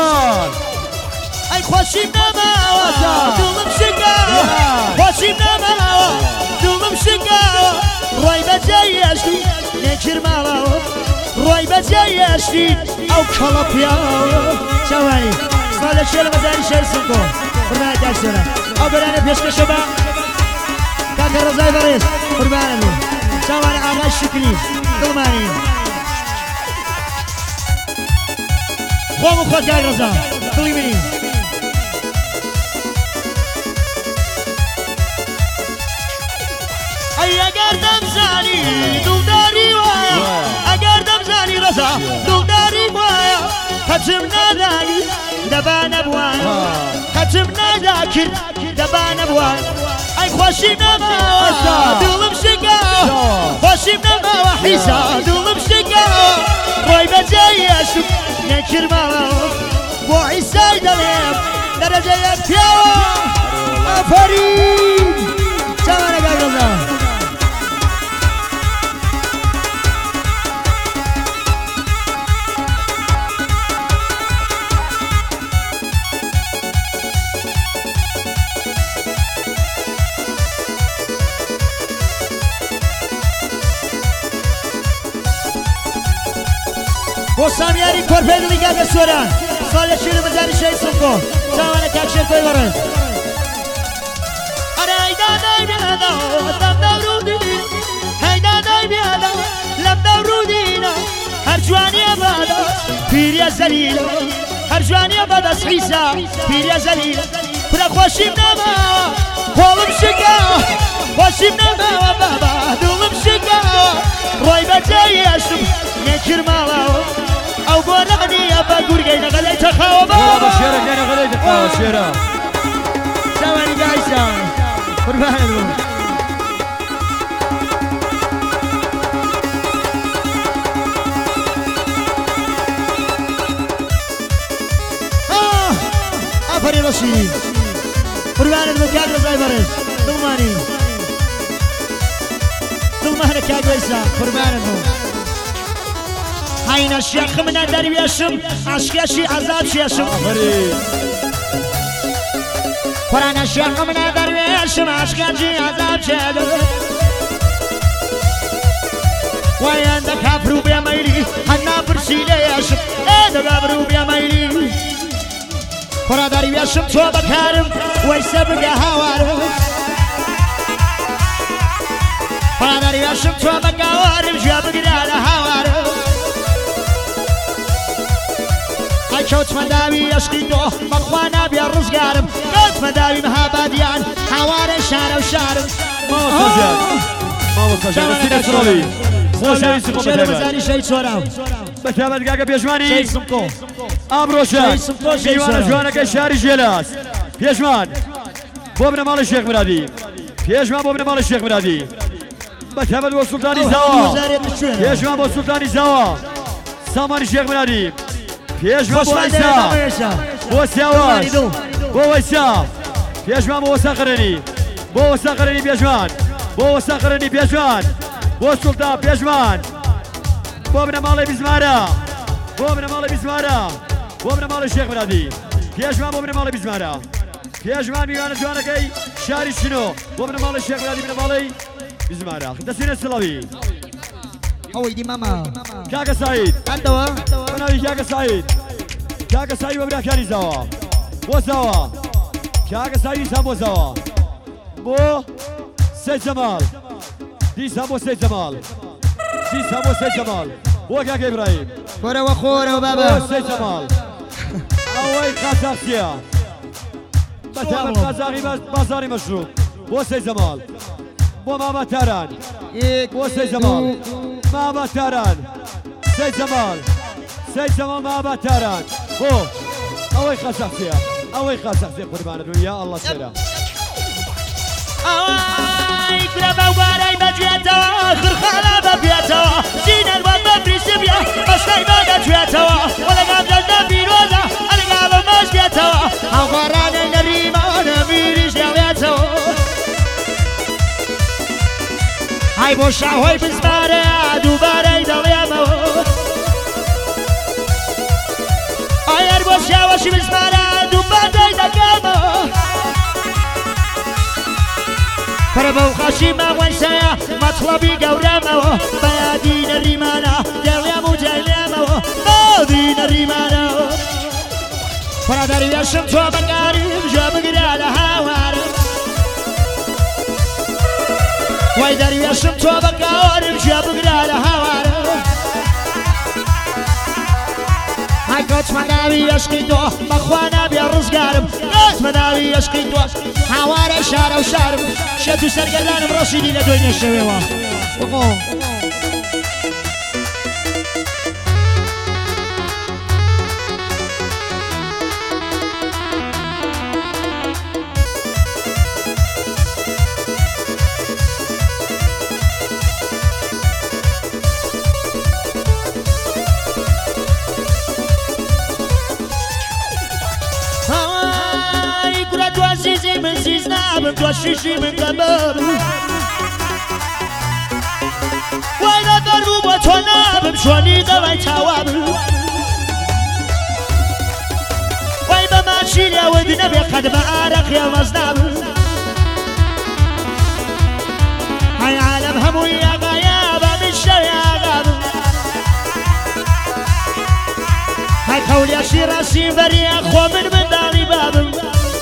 شیطان ای خوشیم نماوە دڵم شکاوە خوشیم نماوە دڵم شکاوە ڕۆی بەجێی ئەشتی نێکرماوە ڕۆی بەجێی ئەشتی ئەو کەڵە پیاوە چاوانی ساڵە چێ لە مەزاری شەی سنگۆ قوربانە داشتێنە ئەو بەرانە پێشکەشە بە کاکە ڕەزای بەڕێز قوربانە بوو چاوانی ئاغای شکری دڵمانی خۆم و خۆت کاک ڕەزا دڵی منی ئەگەر دەمزانی دڵداری وایە ئەگەر دەمزانی ڕەزا دڵداری وایە قەچم نادانی دەبا نەبوایە قەچم ناداکرد دەبا نەبوایە ئەی خۆشیم نەماوە دڵم شکاوە خۆشیم نەماوە حیسا دڵم شکاوە ڕۆی بەجێی ئەشم نێکرماوە بۆ عیسای دەڵێم دەرەجەیەک پیاوە ئافەرین چاوانە کاک ڕەزا بۆ سامیاری کۆرپێ دڵی کاکە سۆران ساڵ لە شێر مەزاری شەی سنگۆ چاوانە کاک شێرکۆی بەڕێز ئەرە هەیدادای بێداوە لەم دەورودینە هەیدادای بێداوە لەم دەورودینە هەر جوانیە بەدەست پیریە زەلیلە هەر جوانیە بەدەست عیسا پیریە زەلیلە پرە خۆشیم نەماوە خۆڵم شکاوە خۆشیم نەماوە بابا دڵم شکاوە ڕۆی بەجێی ئەشم نێکرماوە ئەو بۆ نەغنیە بە گورگەی نەغەلەی تەخاوە بابا شێرەکەی نەغەلەی تەخاوە شێرە چاوانی دایسان قوربانت بووم ئافەری ڕەشید قوربانت بووم کاک ڕەزای بەڕێز دڵمانی دڵمانە کاک وەیسا قوربانت بووم هاینە شێخ منە دەروێشم عاشقێشی عەزاب شێشم قورانە شێخ منە دەروێشم عاشقێشی عەزاب شێدم وایەندە کافر و بێمەیلی هەنا پرسی لێشم ئێدەگا بر و بێمەیلی قورا دەروێشم تۆ بەکارم وەیسە بگە هاوارم قورا دەروێشم تۆ بەگاوارم ژێ بگرا لە هاوارم کەوتمە داوی عشقی تۆ بەخوا نابێ ڕزگارم کەوتمە داوی مەهابادیان هاوارە شارە و شارم شێرە مەزاری شەی چۆراو بەتابەت کاکە پێشوانی ئامڕۆشە میوانە جوانەکەی شاری ژێلاس پێشمان بۆ بنە ماڵی شێخ مرادی پێشمان بۆ بنە ماڵی شێخ مرادی بەتابەت بۆ سوڵتانی زاوە پێشمان بۆ سوڵتانی زاوە سامانی شێخ مرادی پێشمان بۆ عیسا بۆ سیاواز بۆ وەیسا پێشمان بۆ وەساقرەنی بۆ وەساقرەنی پێشمان بۆ وەساقرەنی پێشمان بۆ سوڵتان پێشمان بۆ بنە ماڵی بیزمارە بۆ بنە ماڵی بیزمارە بۆ بنە ماڵی شێخ مرادی پێشمان بۆ بنە ماڵی بیزمارە پێشمان میوانە جوانەکەی شاری شنۆ بۆ بنە ماڵی شێخ مرادی بنە ماڵی بیزمارە دەچینە سڵەوی ئەوەی دی ماما کاکە سعید ئەندەوە بەناوی کاکە سعید کاکە سعید بە براکانی زاوە بۆ زاوە کاکە سعید دیسان بۆ زاوە بۆ سەید جەماڵ دیسان بۆ سەید جەماڵ دیسان بۆ سەید جەماڵ بۆ کاکە ئیبراهیم خۆرەوە خۆرەوە بابا بۆ سەید جەماڵ ئەوەی قاچاقچیە بەتابەت قاچاقی بازاری مەشروب بۆ سەید جەماڵ بۆ ماما تاران بۆ سەید جەماڵ ماما تاران سەید جەماڵ سەید جەماڵ ماما تاران بۆ ئەوەی قاچاقچیە ئەوەی قاچاقچیە قوربانت بووم یا ئەڵڵا سێرە ئەوەی کرە بەوبارەی بەجێتەوە خرخانە بەبێتەوە زینەروان بەبریسبیە بەشتەی بەدەتوێتەوە وەلەگام دەردە بیرۆزە ئەلەگاڵە مەش بێتەوە هەڵبارانەی نەریمانە میریش دەڵێتەوە ئای بۆ شاهۆی بزمارە دووبارەی دەڵێمەوە ئایر بۆ وشاوشي بزمانة دوبان دايدا قاما فربو خاشيما وانسايا مطلبي قورامه بيادين الريمانة دليامو جايلامه بيادين الريمانة فراداري يشم تو بقاريب جابقري على هوارم ويداري يشم تو بقاريب جابقري على هوارم هاي قوت مداوي يشقي تو بخوانا بيرزقارم قوت مداوي يشقي تو هواري شارة وشارم شدو سرقلانم رشيدي لدوين الشويوة من زيزنا من توشيشي من قباب وانا ضربو بطونا بمشواني دواي تواب واي بماشي يا ودنا بيقد بارق يا مزناب هاي عالم همو يا غيابة بالشر يا غاب هاي قول يا شيراسي بري اخو من داري باب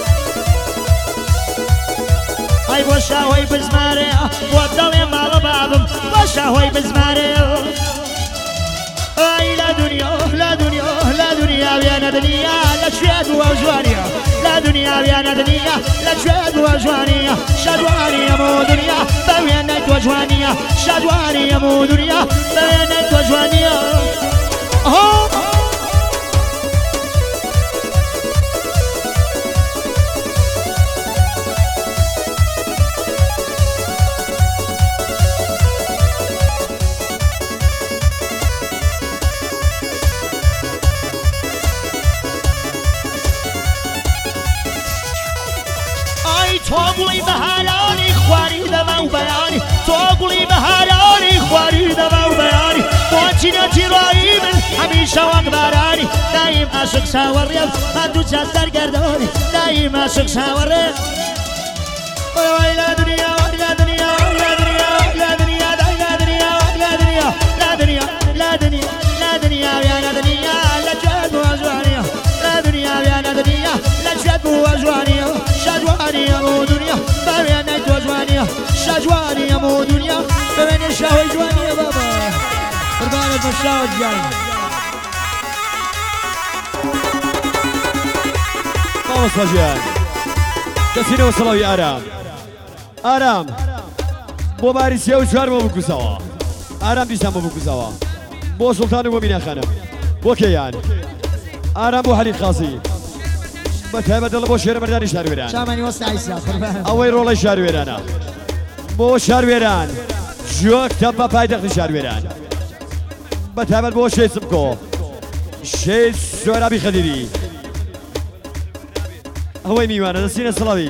هاي بوشاوي بزماري ودلي مال بابم بوشاوي بزماري هاي لا دنيا لا دنيا لا دنيا ويانا دنيا لا شواد وجوانيا لا دنيا ويانا دنيا لا شواد وجوانيا شادوانيا مو دنيا بويانا وجوانيا شادوانيا مو دنيا بويانا وجوانيا توقلي بهالاني خواري دما وبياني توقلي بهالاني خواري دما وبياني موجنا ترايم هميشه واقبراني دايم عاشق ساوريم هدو جزر گردوني دايم عاشق ساوريم وي لا دنيا لا دنيا لا دنيا لا دنيا لا دنيا لا دنيا لا دنيا لا دنيا لا دنيا يا دنيا لا جد وزوانيا لا دنيا يا دنيا لا جد وزوانيا شجوانيا مو دنيا ببين جوانيا شجوانيا مو دنيا ببين الشاوي جوانيا بابا قربان الشاوي جوانيا خلاص فجأة كسيني وصلوا يا آرام آرام بو باريسيا وشوار بو بكوساوا آرام ديسان بو بكوساوا بو سلطان بو مينا خانم بو كيان آرام بو حليق خاصي بتهبد الله بو شهر مردان شهر ويران شامني وسط عيسى قربان اوي رولا شهر ويرانا بو شهر ويران جوك تبا بايدق شهر ويران بتهبد بو شي سبكو شي سورابي خديدي هوي ميوانا سينا صلاوي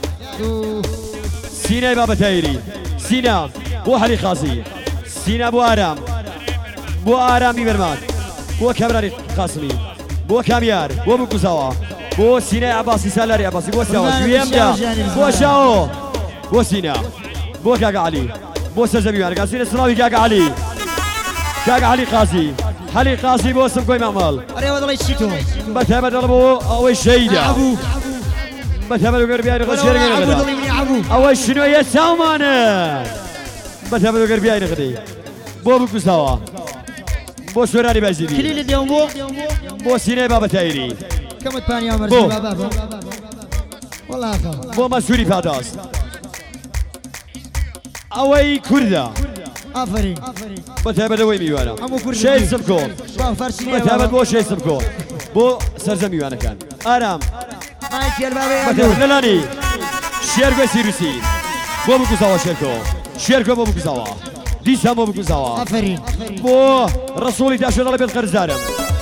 سينا بابا تايري سينا بو حلي خاصي سينا بو آرام بو آرام بيبرمان بو كامراني قاسمي بو كاميار بو بكوساوا بو سينا عباسي سالاري عباسي بو ساوا جويم دا بو شاو بو سينا بو كاكا علي بو سجبيوان قاسينا صلاوي كاكا علي كاكا علي قاسي حلي قاسي بو سمكوي معمل اريوا دلي شيتو بتهبد بو اوي شيدا بتهبد قربيان غشير غدا اوي شنو يا سامان بتهبد قربيان غدي بو بكوساوا بو سوراري بازيدي كليل اليوم بو سينا بابا تايري كم تباني يا مرسي بابا والله بو مسوري فاداس اوي كردا افرين بتهبد اوي ميوانا شي سبكو بتهبد بو شي سبكو بو سرزم ميوانا كان آرام بتهبد لالاني شيركو سيروسي بو بكوساوا شيركو بو بكوساوا ديسا بو بكوساوا افرين بو رسولي تاشو دالا بيت قرزارم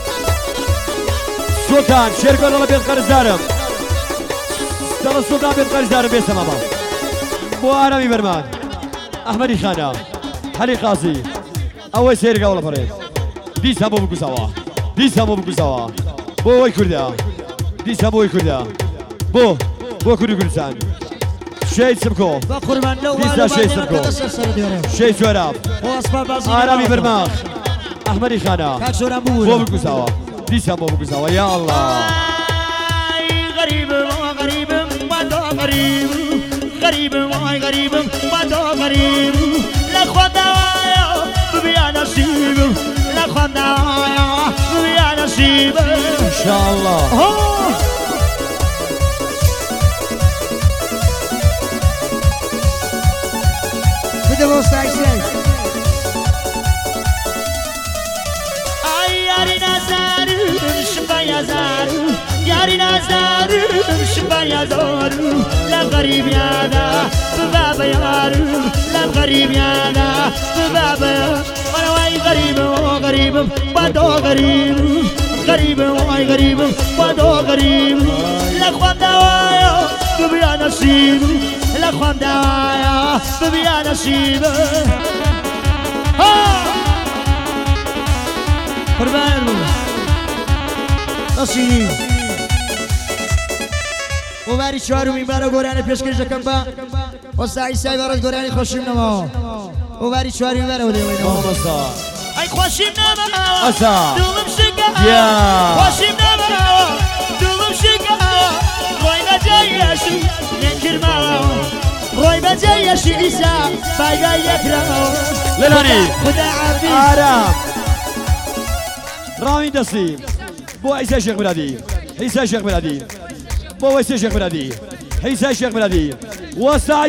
سلطان شيركو دالا بيت قرزارم دالا سلطان بيت قرزارم بيسا ماما بو آرامي برمان احمدي خانا حلي قاسي اوي سيركا ولا فريد ديسا بو بكوساوا بو وای کرده دیسا بو وای کرده بو کردی کردستان شهید سبکو با قربان لو دیسا شهید سبکو شهید سوراب آرامی برماخ احمدی خانه بو بگوزاوا دیسا بو بگوزاوا یا الله غريب غريب ما دو غريب غريب غريب ما دو غريب لا خدايا بيا نصيب لا خدايا بيا نصيب ان شاء الله بده وسطاي اي ياري نزار شبا يزار ياري نزار شبا يزار لا غريب يا دا بابا يار لا غريب يا دا بابا انا واي غريب غريب بدو غريب غريب واي غريب بدو غريب لا خدايا بيا نصيب لا خدايا بيا نصيب قربان نصيب وباری چهارمی برای گوریان پیشکش دکم با وسعی سعی برای گوریان خوشیم نما وباری چهارمی برای ولیم نما ای خوشیم نما اسا دلم شکا خوشیم نما دلم شکا روی بجایشی نکر ما روی بجایشی ایسا بایگای اکرام للانی خدا عبی آرام رامی دستی بو عیسی شیخ بلادی عیسی شیخ بلادی بو عیسی شیخ بلادی عیسی شیخ بلادی وسع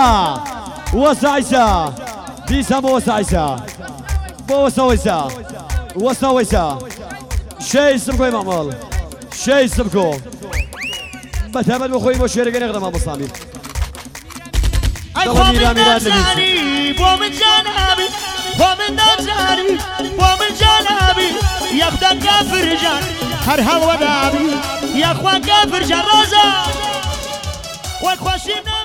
عیسی دیسا بو وسع عیسی بو وسع عیسی شیخ سبکو امامال شیخ سبکو بتابد بخوی با شیرگی نقدم ابو سامیر ای خوام نزاری بو من جانبی ومن نزاري ومن جانبي يا خدا كافر جان هر هوا دابي يا اخوان كافر جان روزا والخوشي